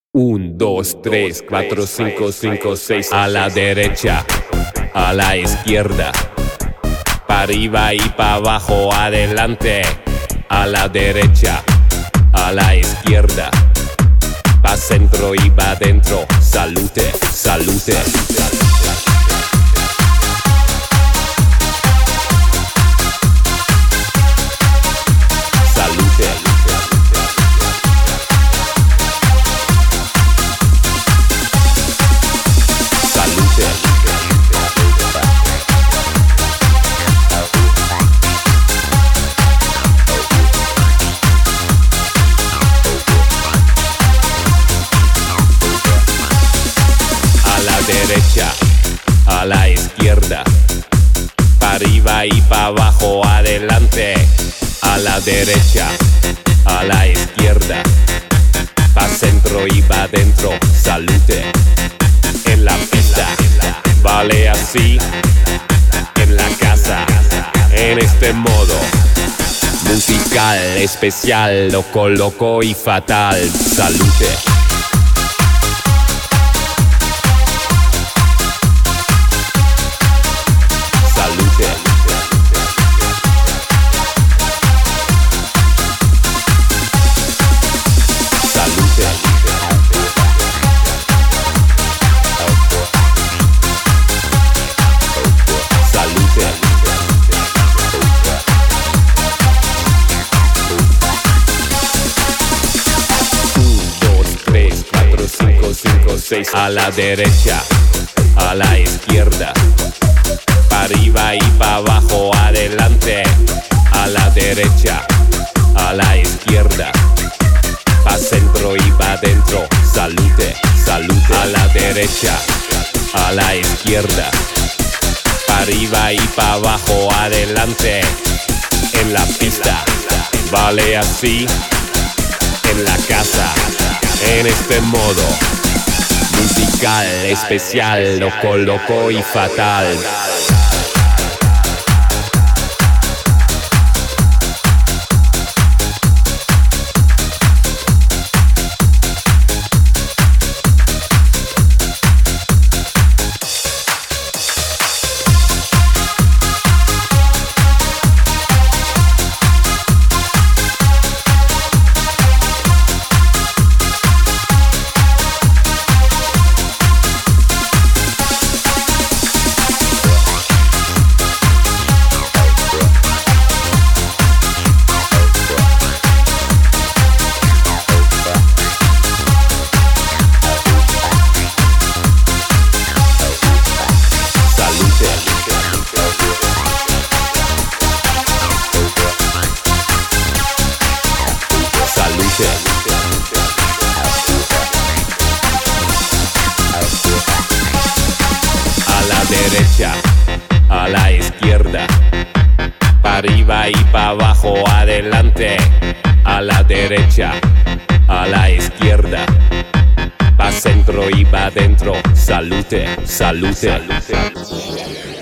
1, 2, 3, 4, 5, 5, 6. A la derecha, a la izquierda, para arriba y para abajo, adelante. A la derecha, a la izquierda, pa' centro y pa' dentro. Salute, salute. Derecha, a la izquierda, para arriba y para abajo, adelante. A la derecha, a la izquierda, pa' centro y pa' dentro. Salute en la pista, vale así. En la casa, en este modo musical, especial, loco, loco y fatal. Salute. A la derecha, a la izquierda, para arriba y para abajo, adelante. A la derecha, a la izquierda, pa' centro y pa' dentro. Salute, salute. A la derecha, a la izquierda, para arriba y para abajo, adelante. En la pista, vale así. En la casa, en este modo musical, especial, loco, loco y fatal. A la derecha, a la izquierda, para arriba y para abajo, adelante. A la derecha, a la izquierda, pa' centro y pa' dentro. Salute, salute.